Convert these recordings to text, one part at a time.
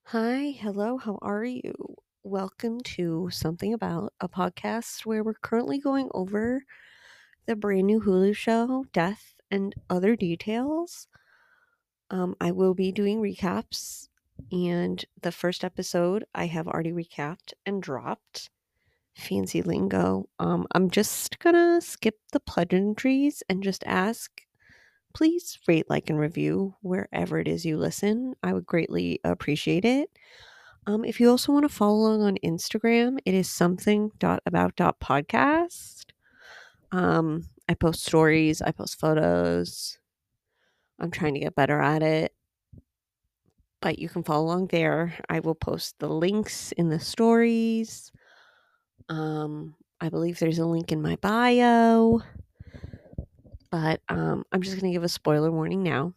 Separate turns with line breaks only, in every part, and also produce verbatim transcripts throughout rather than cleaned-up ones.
Hi, hello, how are you? Welcome to Something About, a podcast where we're currently going over the brand new Hulu show, Death and Other Details. Um, I will be doing recaps, and the first episode I have already recapped and dropped. Fancy lingo. Um, I'm just gonna skip the pleasantries and just ask, please rate, like, and review wherever it is you listen. I would greatly appreciate it. Um, if you also want to follow along on Instagram, it is something dot about dot podcast. Um, I post stories, I post photos. I'm trying to get better at it, but you can follow along there. I will post the links in the stories. Um, I believe there's a link in my bio, but um, I'm just going to give a spoiler warning now.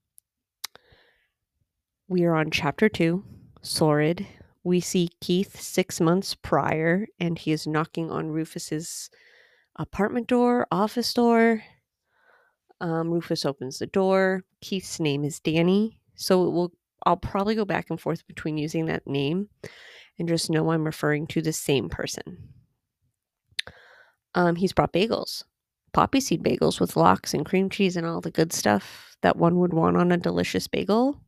We are on chapter two, Sordid. We see Keith six months prior, and he is knocking on Rufus's apartment door, office door. Um, Rufus opens the door. Keith's name is Danny, so it will. I'll probably go back and forth between using that name and just know I'm referring to the same person. Um, he's brought bagels, poppy seed bagels with lox and cream cheese and all the good stuff that one would want on a delicious bagel.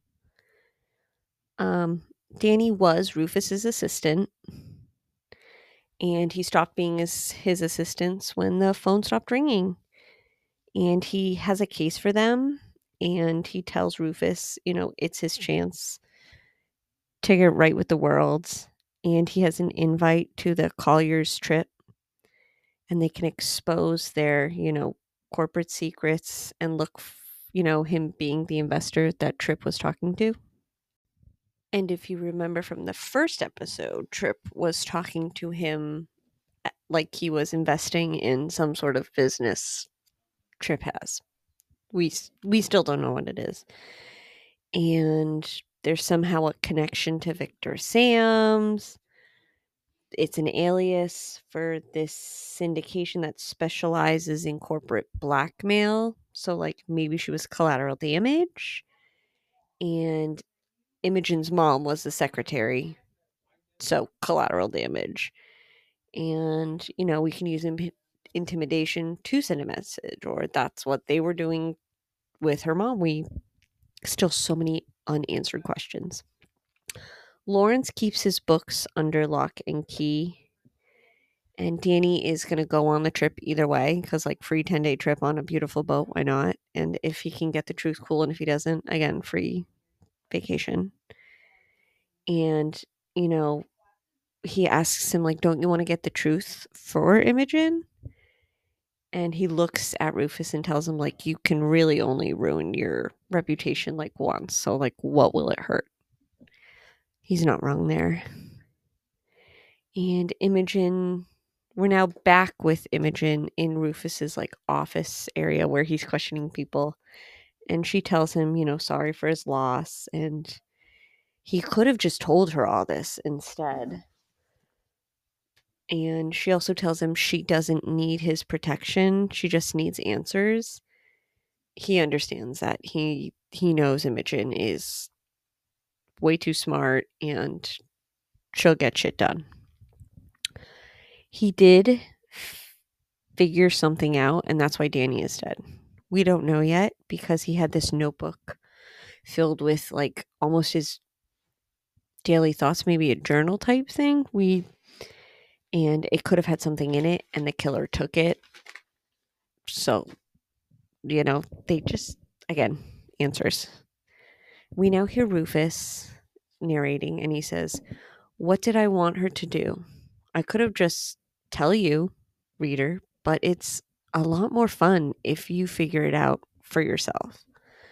Um, Danny was Rufus's assistant, and he stopped being his, his assistant when the phone stopped ringing. And he has a case for them, and he tells Rufus, you know, it's his chance to get right with the world. And he has an invite to the Collier's trip, and they can expose their, you know, corporate secrets and look, f- you know, him being the investor that Trip was talking to. And if you remember from the first episode, Trip was talking to him like he was investing in some sort of business Trip has. We we still don't know what it is. And there's somehow a connection to Victor Sams. It's an alias for this syndication that specializes in corporate blackmail. So, like, maybe she was collateral damage. And Imogen's mom was the secretary. So, collateral damage. And, you know, we can use imp- intimidation to send a message, or that's what they were doing with her mom. We still so many unanswered questions. Lawrence keeps his books under lock and key, and Danny is going to go on the trip either way because, like, free ten day trip on a beautiful boat, why not? And if he can get the truth, cool. And if he doesn't, again, free vacation. And, you know, he asks him, like, don't you want to get the truth for Imogen? And he looks at Rufus and tells him, like, you can really only ruin your reputation, like, once. So, like, what will it hurt? He's not wrong there. And Imogen, we're now back with Imogen in Rufus's, like, office area where he's questioning people. And she tells him, you know, sorry for his loss. And he could have just told her all this instead. And she also tells him she doesn't need his protection. She just needs answers. He understands that. He he knows Imogen is way too smart and she'll get shit done. He did figure something out, and that's why Danny is dead. We don't know yet because he had this notebook filled with, like, almost his daily thoughts, maybe a journal type thing. We and it could have had something in it, and the killer took it. So, you know, they just, again, answers. We now hear Rufus narrating, and he says, what did I want her to do? I could have just tell you, reader, but it's a lot more fun if you figure it out for yourself.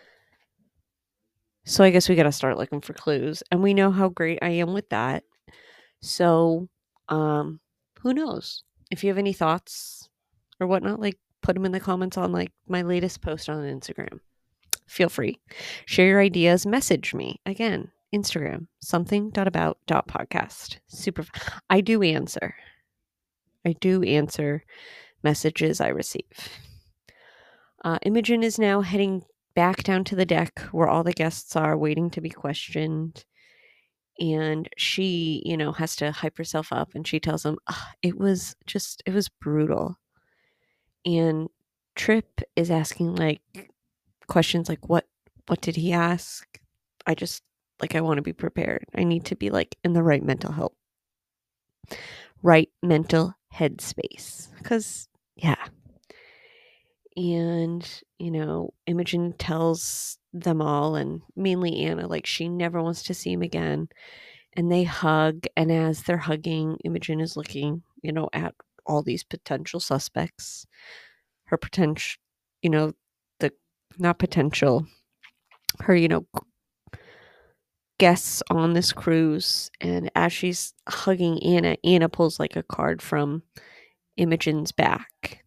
So I guess we got to start looking for clues, and we know how great I am with that. So, um, who knows? If you have any thoughts or whatnot, like, put them in the comments on, like, my latest post on Instagram. Feel free. Share your ideas. Message me. Again, Instagram, something dot about dot podcast. Super. Fun. I do answer. I do answer messages I receive. Uh, Imogen is now heading back down to the deck where all the guests are waiting to be questioned. And she, you know, has to hype herself up, and she tells him, "Ugh, it was just, it was brutal." And Trip is asking like questions like, what, what did he ask? I just, like, I want to be prepared. I need to be like in the right mental health, right mental headspace. Cause yeah. And, you know, Imogen tells them all, and mainly Anna, like she never wants to see him again. And they hug. And as they're hugging, Imogen is looking, you know, at all these potential suspects. Her potential, you know, the not potential, her, you know, guests on this cruise. And as she's hugging Anna, Anna pulls like a card from Imogen's back.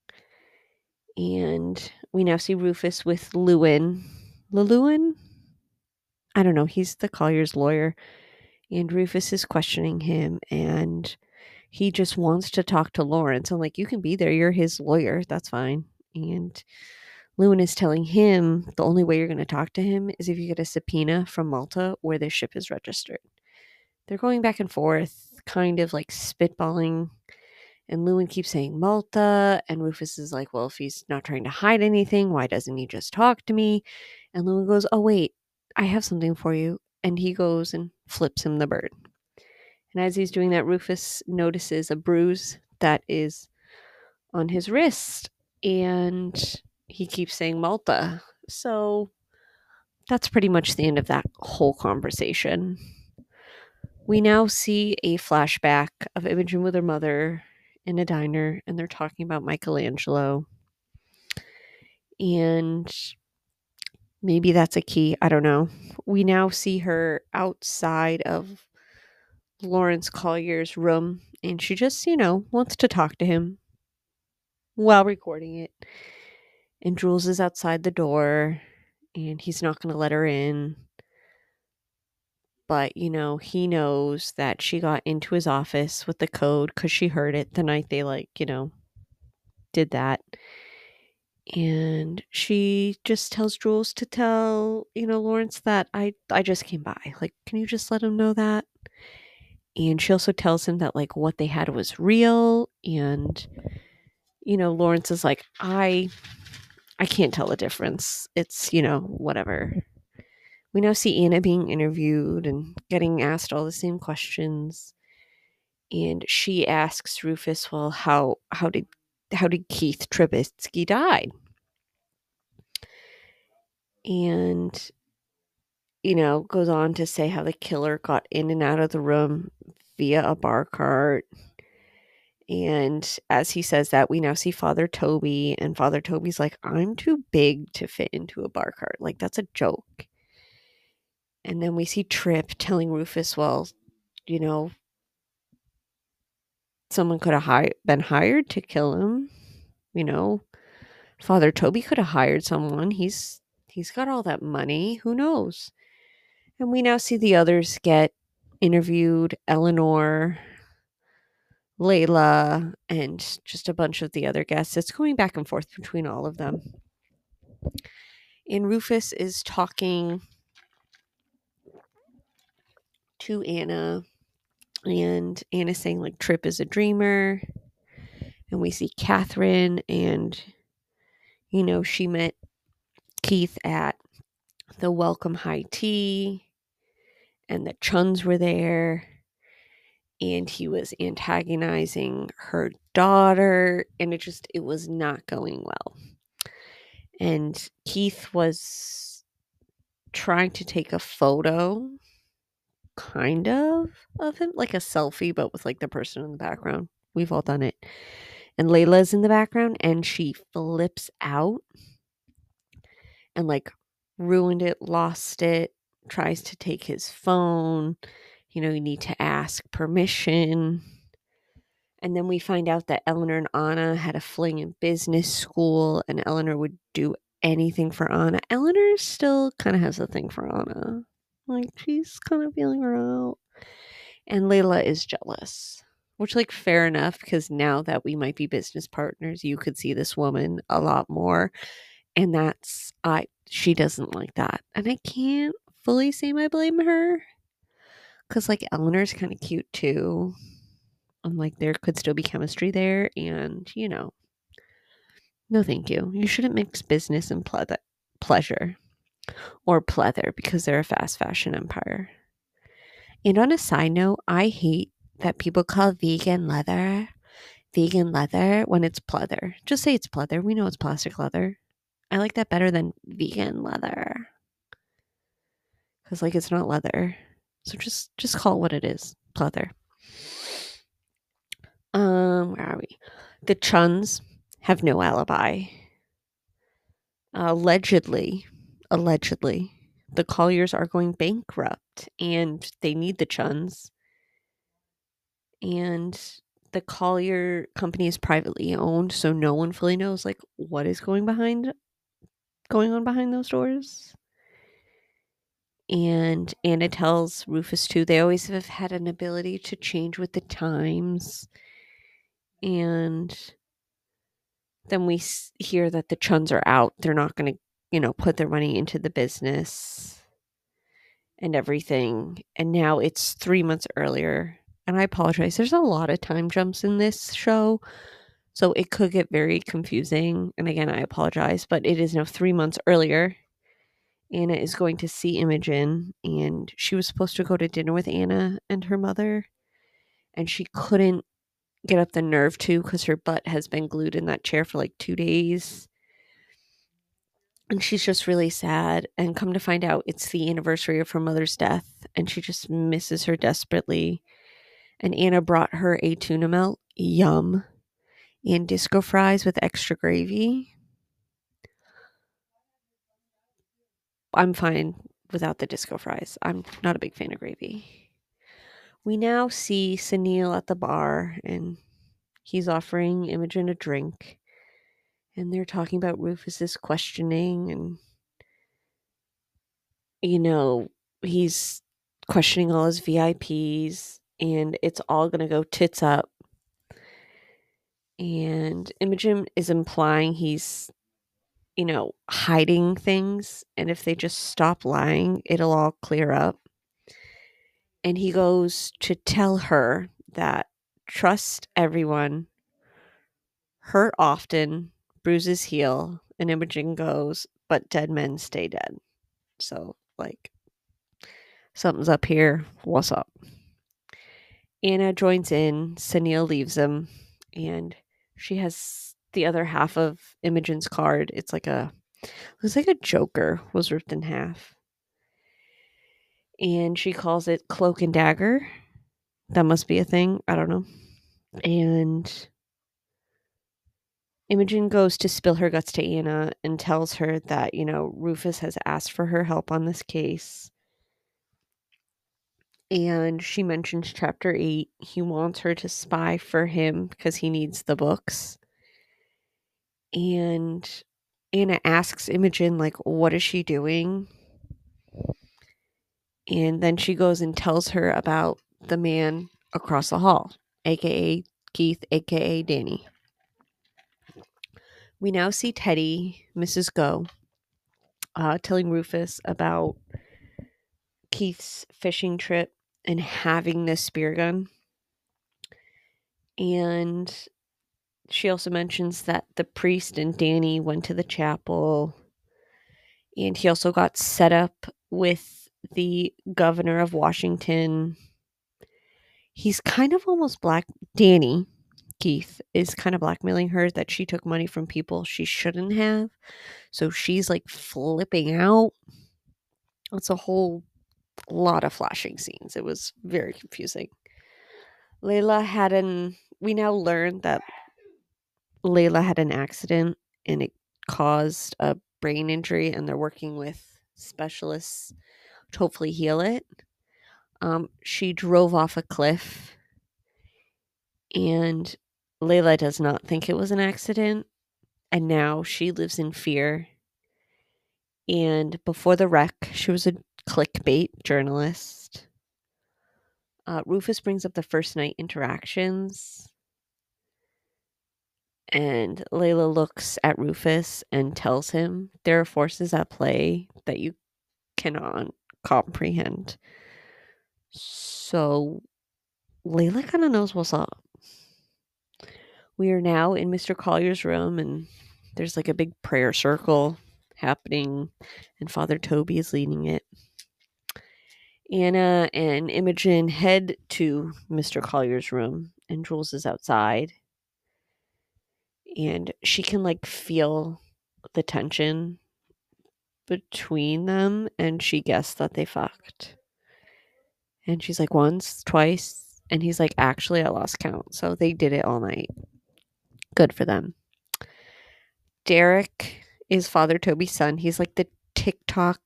And we now see Rufus with Lewin. Lewin? I don't know. He's the Collier's lawyer. And Rufus is questioning him. And he just wants to talk to Lawrence. I'm like, you can be there. You're his lawyer. That's fine. And Lewin is telling him the only way you're going to talk to him is if you get a subpoena from Malta where the ship is registered. They're going back and forth, kind of like spitballing. And Lewin keeps saying Malta. And Rufus is like, well, if he's not trying to hide anything, why doesn't he just talk to me? And Lewin goes, oh, wait, I have something for you. And he goes and flips him the bird. And as he's doing that, Rufus notices a bruise that is on his wrist. And he keeps saying Malta. So that's pretty much the end of that whole conversation. We now see a flashback of Imogen with her mother in a diner, and they're talking about Michelangelo. And maybe that's a key. I don't know. We now see her outside of Lawrence Collier's room, and she just, you know, wants to talk to him while recording it. And Jules is outside the door, and he's not going to let her in. But, you know, he knows that she got into his office with the code because she heard it the night they, like, you know, did that. And she just tells Jules to tell, you know, Lawrence that I, I just came by. Like, can you just let him know that? And she also tells him that, like, what they had was real. And, you know, Lawrence is like, I, I can't tell the difference. It's, you know, whatever. We now see Anna being interviewed and getting asked all the same questions. And she asks Rufus, well, how how did how did Keith Trubisky die? And, you know, goes on to say how the killer got in and out of the room via a bar cart. And as he says that, we now see Father Toby, and Father Toby's like, I'm too big to fit into a bar cart. Like, that's a joke. And then we see Trip telling Rufus, well, you know, someone could have hi- been hired to kill him. You know, Father Toby could have hired someone. He's he's got all that money. Who knows? And we now see the others get interviewed. Eleanor, Layla, and just a bunch of the other guests. It's going back and forth between all of them. And Rufus is talking to Anna, and Anna's saying, like, Trip is a dreamer. And we see Catherine, and, you know, she met Keith at the Welcome High Tea, and the Chuns were there, and he was antagonizing her daughter, and it just, it was not going well. And Keith was trying to take a photo, kind of, of him, like a selfie, but with, like, the person in the background. We've all done it. And Layla's in the background, and she flips out and, like, ruined it, lost it, tries to take his phone. You know, you need to ask permission. And then we find out that Eleanor and Anna had a fling in business school, and Eleanor would do anything for Anna. Eleanor still kind of has a thing for Anna. Like, she's kind of feeling her out. And Layla is jealous, which, like, fair enough, because now that we might be business partners, you could see this woman a lot more. And that's, I, she doesn't like that. And I can't fully say I blame her, Because, like, Eleanor's kind of cute, too. And, like, there could still be chemistry there. And, you know, no thank you. You shouldn't mix business and ple- pleasure. Or pleather, because they're a fast fashion empire. And on a side note, I hate that people call vegan leather vegan leather when it's pleather. Just say it's pleather. We know it's plastic leather. I like that better than vegan leather. Because, like, it's not leather. So just just call it what it is. Pleather. Um, where are we? The Chuns have no alibi. Allegedly, allegedly, the Colliers are going bankrupt and they need the Chuns. And the Collier company is privately owned, so no one fully knows, like, what is going behind going on behind those doors. And Anna tells Rufus too, they always have had an ability to change with the times. And then we hear that the Chuns are out. They're not going to, you know, put their money into the business and everything. And now it's three months earlier. And I apologize. There's a lot of time jumps in this show. So it could get very confusing. And again, I apologize. But it is now three months earlier. Anna is going to see Imogen, and she was supposed to go to dinner with Anna and her mother, and she couldn't get up the nerve to because her butt has been glued in that chair for like two days. And she's just really sad. And come to find out, it's the anniversary of her mother's death, and she just misses her desperately. And Anna brought her a tuna melt, yum, and disco fries with extra gravy. I'm fine without the disco fries. I'm not a big fan of gravy. We now see Sunil at the bar, and he's offering Imogen a drink. And they're talking about Rufus's questioning, and, you know, he's questioning all his V I Ps, and it's all going to go tits up. And Imogen is implying he's, you know, hiding things, and if they just stop lying, it'll all clear up. And he goes to tell her that trust everyone, hurt often, bruises heal, and Imogen goes, but dead men stay dead. So, like, something's up here. What's up? Anna joins in. Sunil leaves him, and she has the other half of Imogen's card. It's like a, it looks like a Joker was ripped in half. And she calls it Cloak and Dagger. That must be a thing. I don't know. And Imogen goes to spill her guts to Anna and tells her that, you know, Rufus has asked for her help on this case. And she mentions chapter eight. He wants her to spy for him because he needs the books. And Anna asks Imogen, like, what is she doing? And then she goes and tells her about the man across the hall, aka Keith, aka Danny. We now see Teddy, Missus Go, uh, telling Rufus about Keith's fishing trip and having this spear gun. And she also mentions that the priest and Danny went to the chapel, and he also got set up with the governor of Washington. He's kind of almost black. Danny, Keith, is kind of blackmailing her that she took money from people she shouldn't have. So she's like flipping out. It's a whole lot of flashing scenes. It was very confusing. Layla had an, we now learned that Layla had an accident and it caused a brain injury, and they're working with specialists to hopefully heal it. Um, she drove off a cliff, and Layla does not think it was an accident, and now she lives in fear. And before the wreck, she was a clickbait journalist. Uh, Rufus brings up the first night interactions, and Layla looks at Rufus and tells him there are forces at play that you cannot comprehend. So Layla kind of knows what's up. We are now in Mister Collier's room, and there's like a big prayer circle happening, and Father Toby is leading it. Anna and Imogen head to Mister Collier's room, and Jules is outside. And she can like feel the tension between them, and she guessed that they fucked. And she's like, once, twice. And he's like, actually, I lost count. So they did it all night. Good for them. Derek is Father Toby's son. He's like the TikTok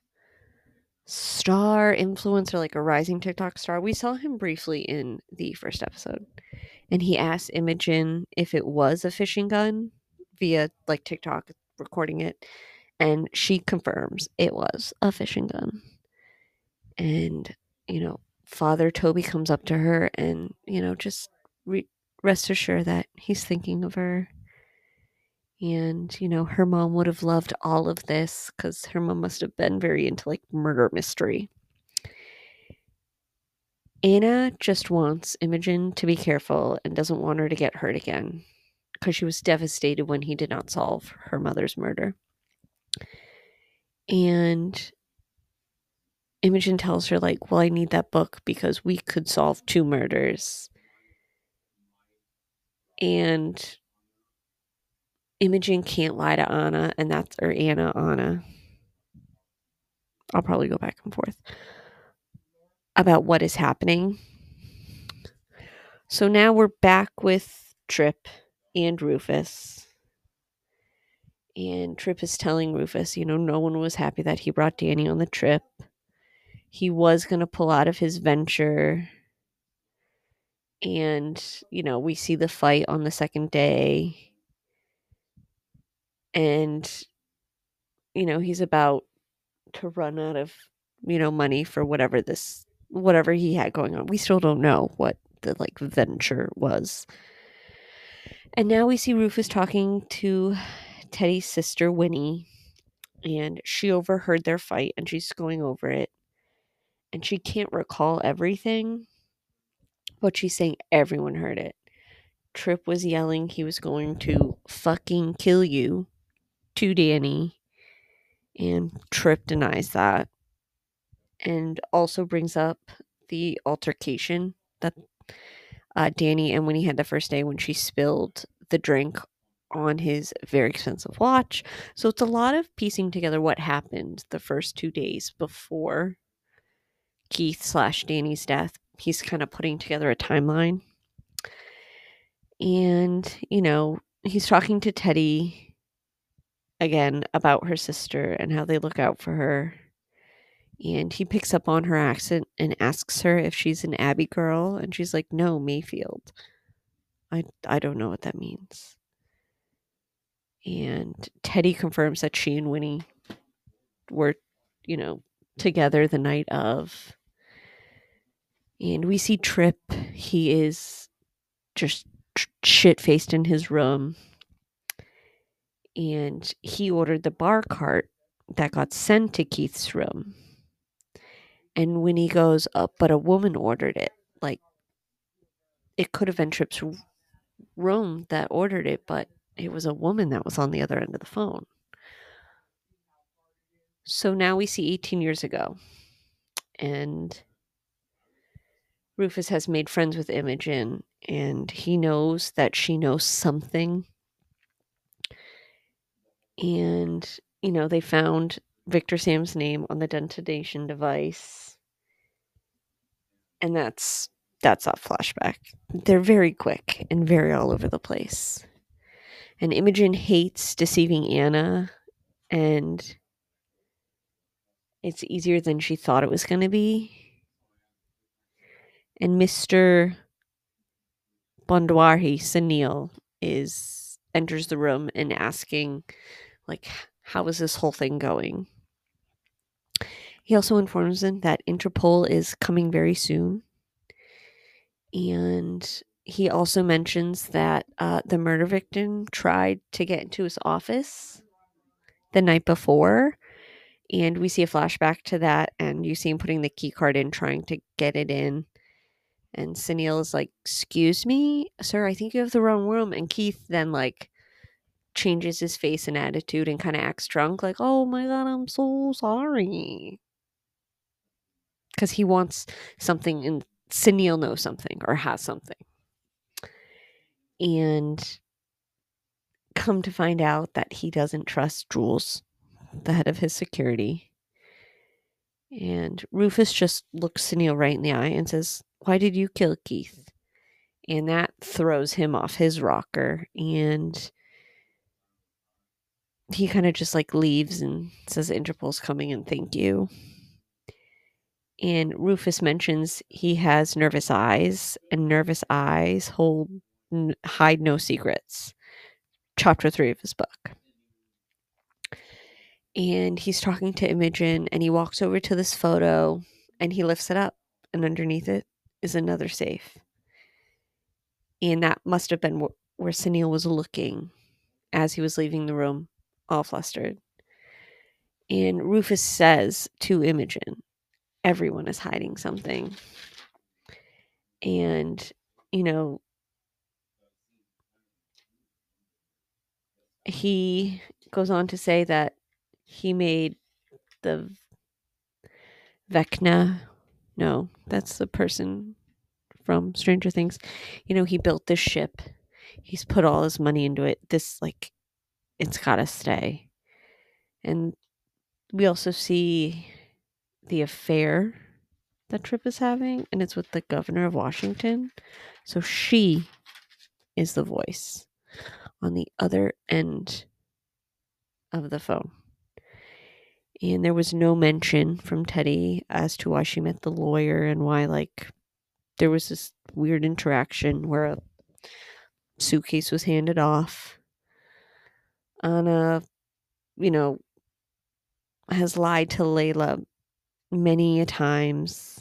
star influencer, like a rising TikTok star. We saw him briefly in the first episode. And he asked Imogen if it was a fishing gun via like TikTok recording it. And she confirms it was a fishing gun. And, you know, Father Toby comes up to her and, you know, just re- rest assured that he's thinking of her. And, you know, her mom would have loved all of this because her mom must have been very into like murder mystery. Anna just wants Imogen to be careful and doesn't want her to get hurt again because she was devastated when he did not solve her mother's murder. And Imogen tells her, like, well, I need that book because we could solve two murders. And Imogen can't lie to Anna, and that's, or Anna, Anna. I'll probably go back and forth about what is happening. So now we're back with Trip and Rufus. And Trip is telling Rufus, you know, no one was happy that he brought Danny on the trip. He was going to pull out of his venture. And, you know, we see the fight on the second day. And, you know, he's about to run out of, you know, money for whatever this, whatever he had going on. We still don't know what the, like, venture was. And now we see Rufus talking to Teddy's sister, Winnie. And she overheard their fight, and she's going over it. And she can't recall everything, but she's saying everyone heard it. Trip was yelling he was going to fucking kill you to Danny, and Trip denies that, and also brings up the altercation that uh, Danny and Winnie had the first day when she spilled the drink on his very expensive watch. So it's a lot of piecing together what happened the first two days before Keith slash Danny's death. He's kind of putting together a timeline. And, you know, he's talking to Teddy again about her sister and how they look out for her. And he picks up on her accent and asks her if she's an Abbey girl. And she's like, no, Mayfield. I, I don't know what that means. And Teddy confirms that she and Winnie were, you know, together the night of. And we see Trip. He is just shit-faced in his room. And he ordered the bar cart that got sent to Keith's room. And Winnie goes, oh, but a woman ordered it. Like, it could have been Trip's room that ordered it, but it was a woman that was on the other end of the phone. So now we see eighteen years ago. And Rufus has made friends with Imogen, and he knows that she knows something. And, you know, they found Victor Sam's name on the detonation device. And that's that's a flashback. They're very quick and very all over the place. And Imogen hates deceiving Anna, and it's easier than she thought it was going to be. And Mister Bondwari, Sunil, is enters the room and asking, like, how is this whole thing going? He also informs them that Interpol is coming very soon. And he also mentions that uh, the murder victim tried to get into his office the night before, And we see a flashback to that, and you see him putting the key card in, trying to get it in. And Sunil is like, "Excuse me, sir, I think you have the wrong room." And Keith then like changes his face and attitude and kind of acts drunk, like, "Oh my God, I'm so sorry." Because he wants something, and Sunil knows something or has something. And come to find out that he doesn't trust Jules, the head of his security. And Rufus just looks Sunil right in the eye and says, "Why did you kill Keith?" And that throws him off his rocker. And he kind of just like leaves and says Interpol's coming and thank you. And Rufus mentions he has nervous eyes, and nervous eyes hold n- hide no secrets. Chapter three of his book. And he's talking to Imogen, and he walks over to this photo and he lifts it up, and underneath it is another safe. And that must have been wh- where Sunil was looking as he was leaving the room, all flustered. And Rufus says to Imogen, "Everyone is hiding something." And, you know, he goes on to say that he made the Vecna. No, that's the person from Stranger Things. You know, he built this ship. He's put all his money into it. This, like, it's gotta stay. And we also see the affair that Trip is having, and it's with the governor of Washington. So she is the voice on the other end of the phone. And there was no mention from Teddy as to why she met the lawyer and why, like, there was this weird interaction where a suitcase was handed off. Anna, you know, has lied to Layla many a times.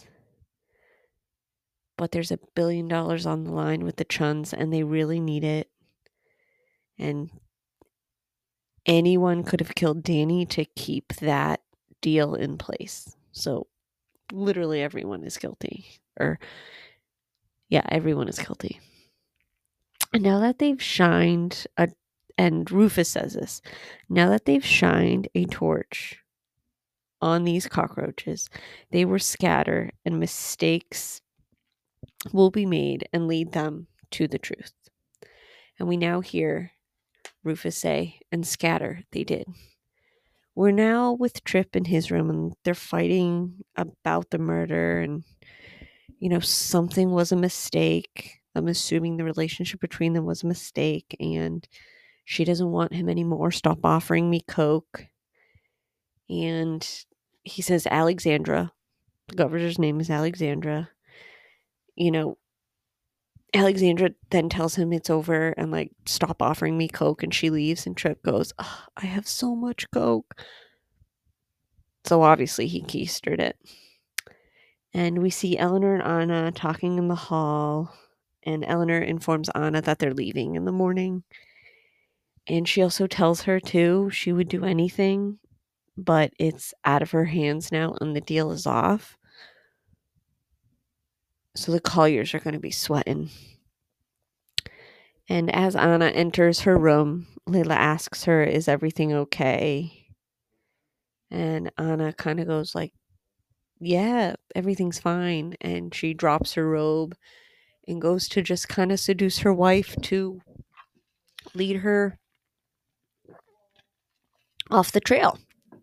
But there's a billion dollars on the line with the Chuns, and they really need it. And anyone could have killed Danny to keep that deal in place. So literally everyone is guilty. Or, yeah, everyone is guilty. And now that they've shined a, and Rufus says this, now that they've shined a torch on these cockroaches, they will scatter, and mistakes will be made and lead them to the truth. And we now hear Rufus say, "And scatter, they did." We're now with Trip in his room, and they're fighting about the murder, and, you know, something was a mistake. I'm assuming the relationship between them was a mistake, and she doesn't want him anymore. Stop offering me coke. And he says, Alexandra, the governor's name is Alexandra. You know, Alexandra then tells him it's over and, like, stop offering me coke, and she leaves, and Trip goes, "Oh, I have so much coke." So obviously he keistered it. And we see Eleanor and Anna talking in the hall, and Eleanor informs Anna that they're leaving in the morning. And she also tells her, too, she would do anything, but it's out of her hands now, and the deal is off. So the Colliers are going to be sweating. And as Anna enters her room, Layla asks her, "Is everything okay?" And Anna kind of goes like, "Yeah, everything's fine." And she drops her robe and goes to just kind of seduce her wife to lead her off the trail.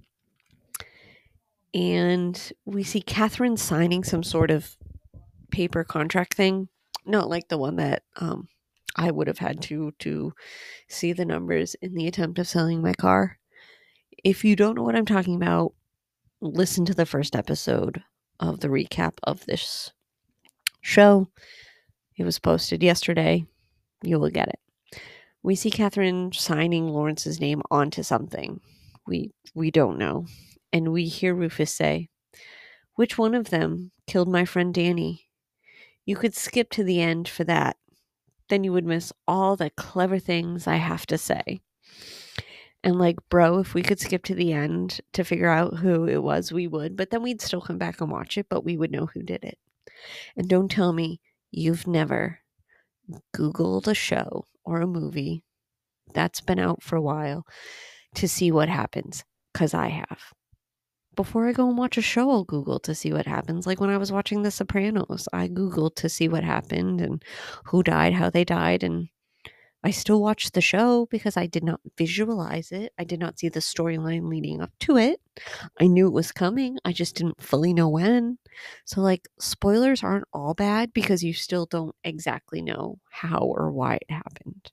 And we see Catherine signing some sort of paper contract thing, not like the one that um, I would have had to to see the numbers in the attempt of selling my car. If you don't know what I'm talking about, listen to the first episode of the recap of this show. It was posted yesterday. You will get it. We see Catherine signing Lawrence's name onto something. We we don't know. And we hear Rufus say, "Which one of them killed my friend Danny? You could skip to the end for that. Then you would miss all the clever things I have to say." And like, bro, if we could skip to the end to figure out who it was, we would. But then we'd still come back and watch it, but we would know who did it. And don't tell me you've never Googled a show or a movie that's been out for a while to see what happens, because I have. Before I go and watch a show, I'll Google to see what happens. Like when I was watching The Sopranos, I Googled to see what happened and who died, how they died, and I still watched the show because I did not visualize it. I did not see the storyline leading up to it. I knew it was coming. I just didn't fully know when. So, like, spoilers aren't all bad because you still don't exactly know how or why it happened.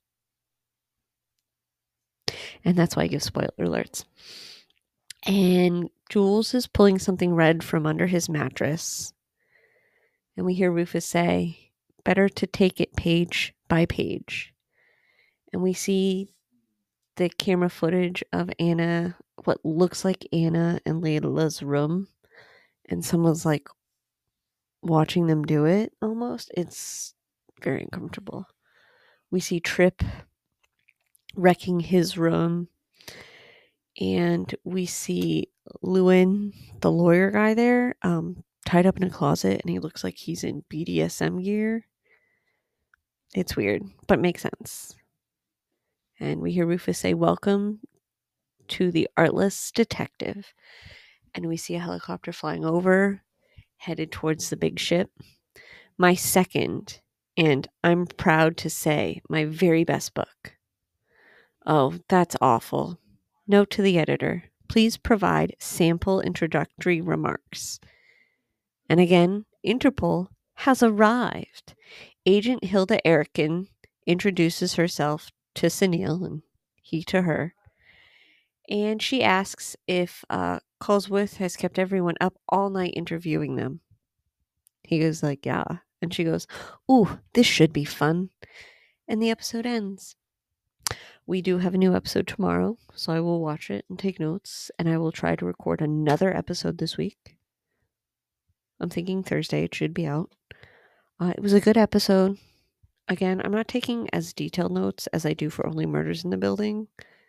And that's why I give spoiler alerts. And Jules is pulling something red from under his mattress. And we hear Rufus say, "Better to take it page by page." And we see the camera footage of Anna, what looks like Anna and Layla's room. And someone's like watching them do it almost. It's very uncomfortable. We see Trip wrecking his room. And we see Lewin, the lawyer guy there, um, tied up in a closet, and he looks like he's in B D S M gear. It's weird, but makes sense. And we hear Rufus say, "Welcome to the Artless Detective." And we see a helicopter flying over, headed towards the big ship. My second, and I'm proud to say, my very best book. Oh, that's awful. Note to the editor. Please provide sample introductory remarks. And again, Interpol has arrived. Agent Hilda Erikin introduces herself to Sunil and he to her. And she asks if uh, Cosworth has kept everyone up all night interviewing them. He goes like, yeah. And she goes, "Ooh, this should be fun." And the episode ends. We do have a new episode tomorrow, so I will watch it and take notes, and I will try to record another episode this week. I'm thinking Thursday it should be out. Uh, it was a good episode. Again, I'm not taking as detailed notes as I do for Only Murders in the Building,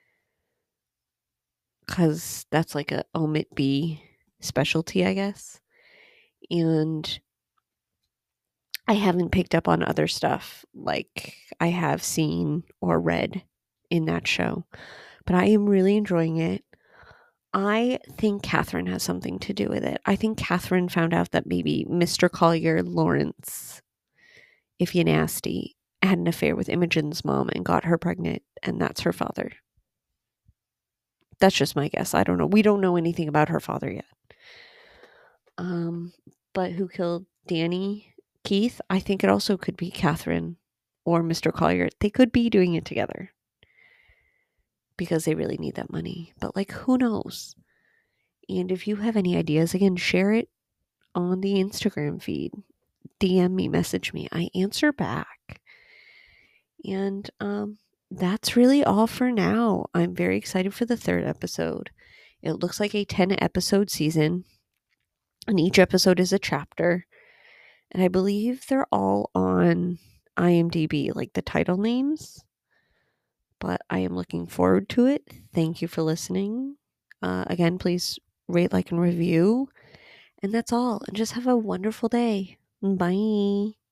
because that's like a omit B specialty, I guess. And I haven't picked up on other stuff like I have seen or read in that show. But I am really enjoying it. I think Catherine has something to do with it. I think Catherine found out that maybe Mister Collier Lawrence, if you nasty, had an affair with Imogen's mom and got her pregnant, and that's her father. That's just my guess. I don't know. We don't know anything about her father yet. Um, but who killed Danny Keith? I think it also could be Catherine or Mister Collier. They could be doing it together because they really need that money. But like, who knows? And if you have any ideas, again, share it on the Instagram feed. D M me, message me. I answer back. And um, that's really all for now. I'm very excited for the third episode. It looks like a ten episode season, and each episode is a chapter. And I believe they're all on IMDb, like the title names. But I am looking forward to it. Thank you for listening. Uh, again, please rate, like, and review. And that's all. And just have a wonderful day. Bye.